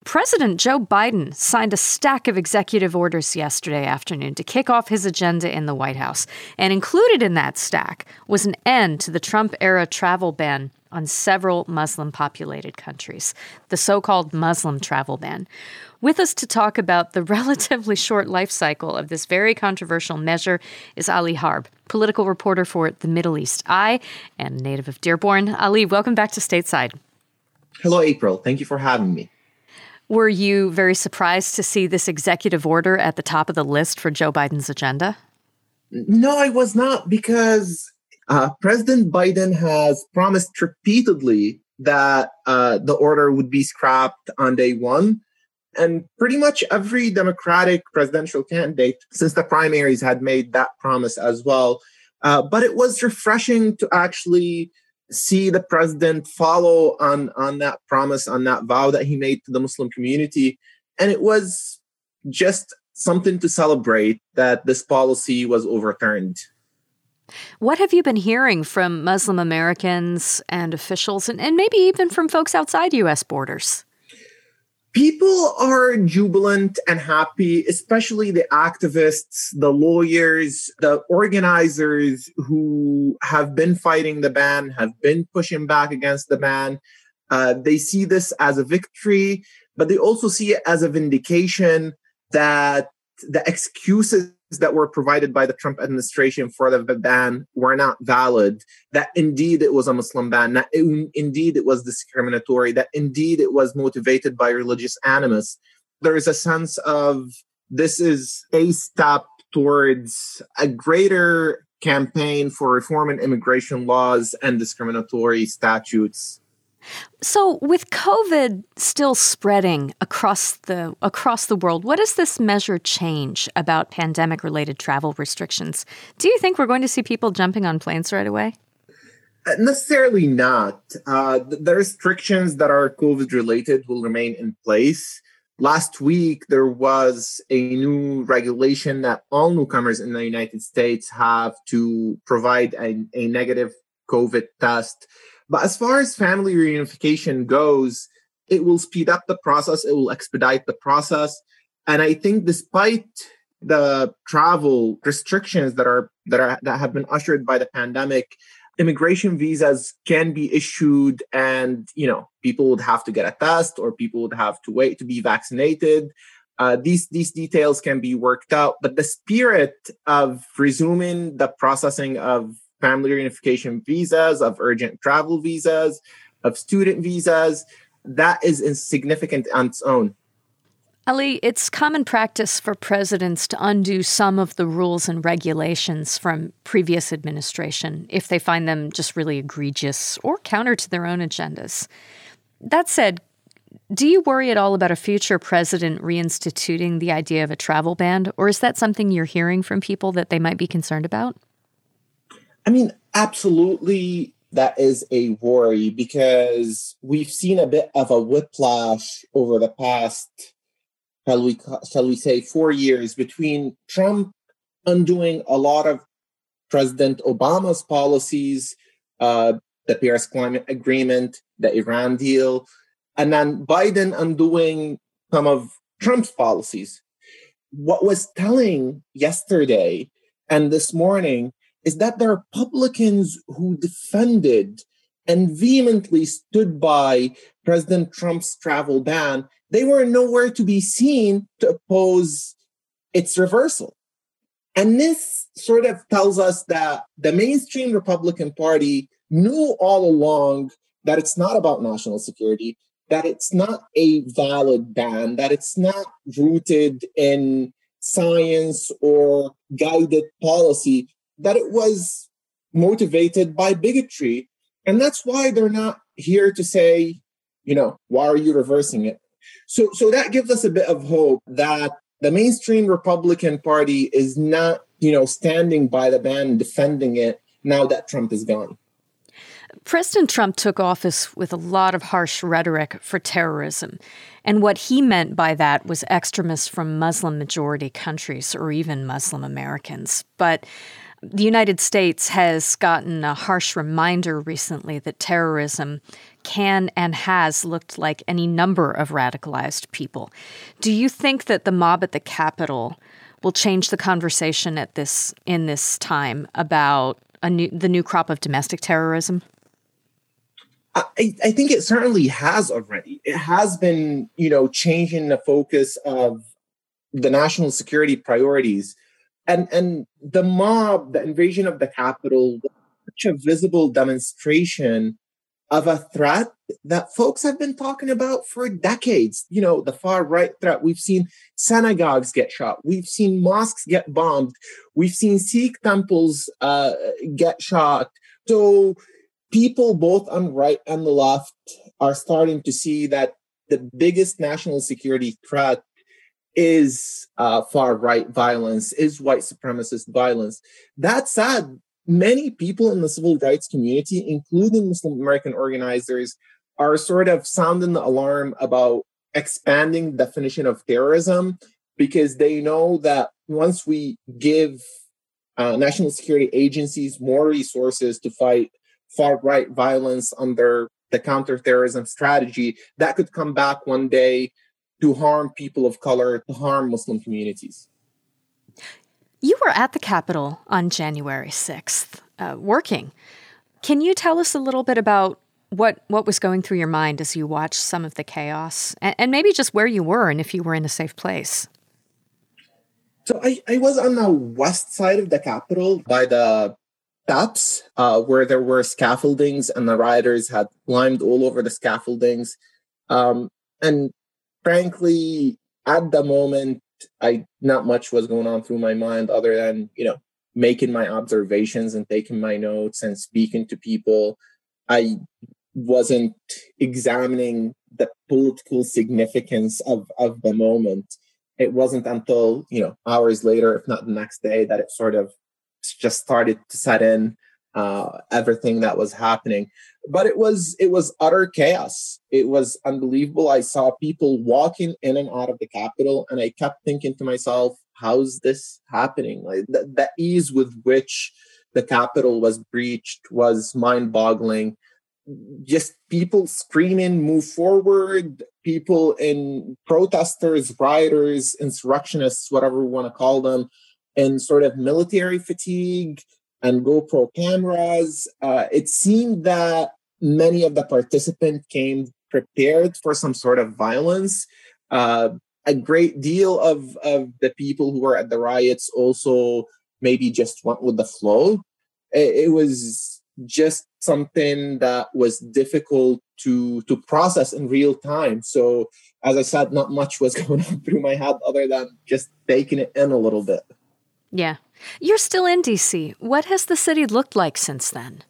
President Joe Biden signed a stack of executive orders yesterday afternoon to kick off his agenda in the White House. And included in that stack was an end to the Trump-era travel ban on several Muslim-populated countries, the so-called Muslim travel ban. With us to talk about the relatively short life cycle of this very controversial measure is Ali Harb, political reporter for The Middle East Eye and native of Dearborn. Ali, welcome back to Stateside. Hello, April. Thank you for having me. Were you very surprised to see this executive order at the top of the list for Joe Biden's agenda? No, I was not, because President Biden has promised repeatedly that the order would be scrapped on day one. And pretty much every Democratic presidential candidate since the primaries had made that promise as well. But it was refreshing to actually see the president follow on that promise, on that vow that he made to the Muslim community. And it was just something to celebrate that this policy was overturned. What have you been hearing from Muslim Americans and officials, and maybe even from folks outside U.S. borders? People are jubilant and happy, especially the activists, the lawyers, the organizers who have been fighting the ban, have been pushing back against the ban. They see this as a victory, but they also see it as a vindication that the excuses that were provided by the Trump administration for the ban were not valid, that indeed it was a Muslim ban, that indeed it was discriminatory, that indeed it was motivated by religious animus. There is a sense of this is a step towards a greater campaign for reforming immigration laws and discriminatory statutes. So with COVID still spreading across the world, what does this measure change about pandemic-related travel restrictions? Do you think we're going to see people jumping on planes right away? Necessarily not. The restrictions that are COVID-related will remain in place. Last week, there was a new regulation that all newcomers in the United States have to provide a negative COVID test. But as far as family reunification goes, it will speed up the process. It will expedite the process. And I think despite the travel restrictions that have been ushered by the pandemic, immigration visas can be issued, and people would have to get a test, or people would have to wait to be vaccinated. These details can be worked out. But the spirit of resuming the processing of family reunification visas, of urgent travel visas, of student visas, that is insignificant on its own. Ali, it's common practice for presidents to undo some of the rules and regulations from previous administration if they find them just really egregious or counter to their own agendas. That said, do you worry at all about a future president reinstituting the idea of a travel ban, or is that something you're hearing from people that they might be concerned about? I mean, absolutely, that is a worry, because we've seen a bit of a whiplash over the past, shall we say, 4 years between Trump undoing a lot of President Obama's policies, the Paris Climate Agreement, the Iran deal, and then Biden undoing some of Trump's policies. What was telling yesterday and this morning is that the Republicans who defended and vehemently stood by President Trump's travel ban, they were nowhere to be seen to oppose its reversal. And this sort of tells us that the mainstream Republican Party knew all along that it's not about national security, that it's not a valid ban, that it's not rooted in science or guided policy, that it was motivated by bigotry. And that's why they're not here to say, why are you reversing it? So that gives us a bit of hope that the mainstream Republican Party is not, standing by the ban and defending it now that Trump is gone. President Trump took office with a lot of harsh rhetoric for terrorism. And what he meant by that was extremists from Muslim-majority countries or even Muslim Americans. But The United States has gotten a harsh reminder recently that terrorism can and has looked like any number of radicalized people. Do you think that the mob at the Capitol will change the conversation in this time about the new crop of domestic terrorism? I think it certainly has already. It has been, changing the focus of the national security priorities. And the mob, the invasion of the Capitol, was such a visible demonstration of a threat that folks have been talking about for decades. The far right threat. We've seen synagogues get shot. We've seen mosques get bombed. We've seen Sikh temples get shot. So people both on the right and the left are starting to see that the biggest national security threat is far right violence, is white supremacist violence. That said, many people in the civil rights community, including Muslim American organizers, are sort of sounding the alarm about expanding the definition of terrorism, because they know that once we give national security agencies more resources to fight far-right violence under the counterterrorism strategy, that could come back one day to harm people of color, to harm Muslim communities. You were at the Capitol on January 6th, working. Can you tell us a little bit about what was going through your mind as you watched some of the chaos, and maybe just where you were and if you were in a safe place? So I was on the west side of the Capitol by the steps where there were scaffoldings, and the rioters had climbed all over the scaffoldings. And frankly, at the moment, not much was going on through my mind other than, making my observations and taking my notes and speaking to people. I wasn't examining the political significance of the moment. It wasn't until, hours later, if not the next day, that it sort of just started to set in everything that was happening. But it was utter chaos. It was unbelievable. I saw people walking in and out of the Capitol, and I kept thinking to myself, how's this happening? Like the ease with which the Capitol was breached was mind-boggling. Just people screaming, move forward, people in protesters, rioters, insurrectionists, whatever we want to call them, in sort of military fatigue and GoPro cameras. It seemed that many of the participants came prepared for some sort of violence. A great deal of the people who were at the riots also maybe just went with the flow. It was just something that was difficult to process in real time. So, as I said, not much was going on through my head other than just taking it in a little bit. Yeah. You're still in D.C. What has the city looked like since then?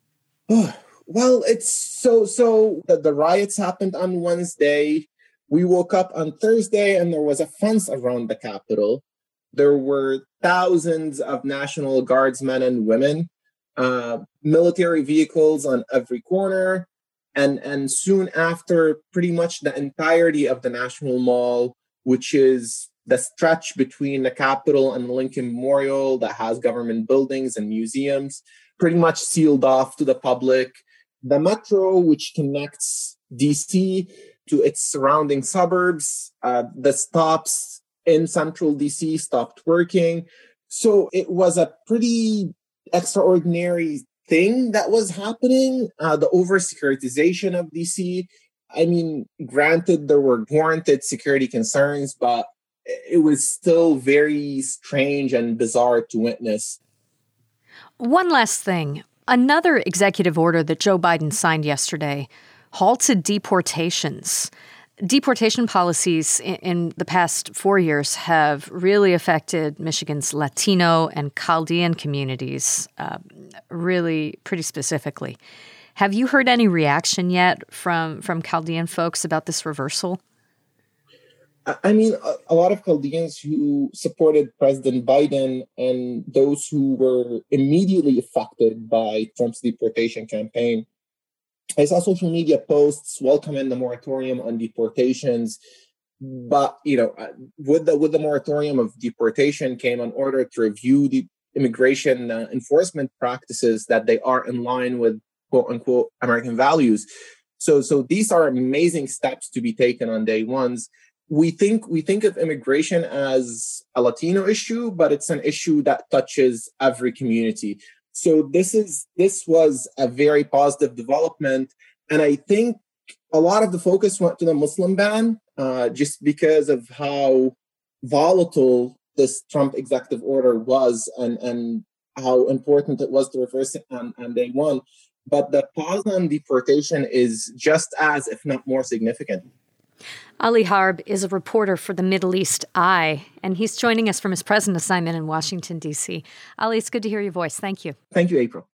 Well, it's so the riots happened on Wednesday. We woke up on Thursday and there was a fence around the Capitol. There were thousands of National Guardsmen and women, military vehicles on every corner. And soon after, pretty much the entirety of the National Mall, which is the stretch between the Capitol and the Lincoln Memorial that has government buildings and museums, pretty much sealed off to the public. The metro, which connects DC to its surrounding suburbs, the stops in central DC stopped working. So it was a pretty extraordinary thing that was happening, the over-securitization of DC. I mean, granted, there were warranted security concerns, but it was still very strange and bizarre to witness. One last thing. Another executive order that Joe Biden signed yesterday halted deportations. Deportation policies in the past 4 years have really affected Michigan's Latino and Chaldean communities, really pretty specifically. Have you heard any reaction yet from Chaldean folks about this reversal? I mean, a lot of Chaldeans who supported President Biden and those who were immediately affected by Trump's deportation campaign. I saw social media posts welcoming the moratorium on deportations, but with the moratorium of deportation came an order to review the immigration enforcement practices, that they are in line with quote unquote American values. So these are amazing steps to be taken on day ones. We think of immigration as a Latino issue, but it's an issue that touches every community. So this was a very positive development. And I think a lot of the focus went to the Muslim ban, just because of how volatile this Trump executive order was, and how important it was to reverse it on day one. But the pause on deportation is just as, if not more, significant. Ali Harb is a reporter for the Middle East Eye, and he's joining us from his present assignment in Washington, D.C. Ali, it's good to hear your voice. Thank you. Thank you, April.